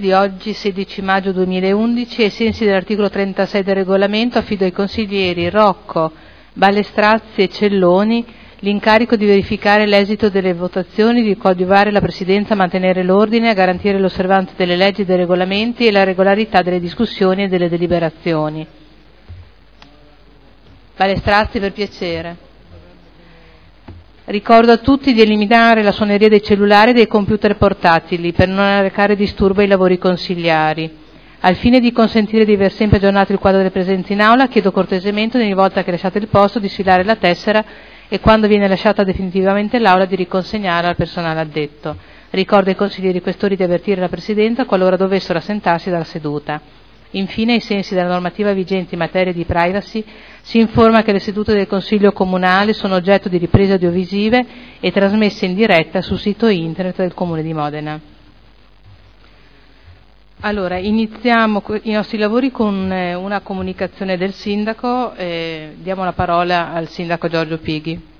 di oggi 16 maggio 2011, ai sensi dell'articolo 36 del regolamento, affido ai consiglieri Rocco, Balestrazzi e Celloni l'incarico di verificare l'esito delle votazioni, di coadiuvare la Presidenza a mantenere l'ordine, a garantire l'osservanza delle leggi e dei regolamenti e la regolarità delle discussioni e delle deliberazioni. Balestrazzi, per piacere. Ricordo a tutti di eliminare la suoneria dei cellulari e dei computer portatili per non arrecare disturbo ai lavori consigliari. Al fine di consentire di aver sempre aggiornato il quadro delle presenze in aula, chiedo cortesemente ogni volta che lasciate il posto di sfilare la tessera e quando viene lasciata definitivamente l'aula di riconsegnarla al personale addetto. Ricordo ai consiglieri questori di avvertire la Presidenza qualora dovessero assentarsi dalla seduta. Infine, ai sensi della normativa vigente in materia di privacy, si informa che le sedute del Consiglio Comunale sono oggetto di riprese audiovisive e trasmesse in diretta sul sito internet del Comune di Modena. Allora, iniziamo i nostri lavori con una comunicazione del Sindaco. Diamo la parola al Sindaco Giorgio Pighi.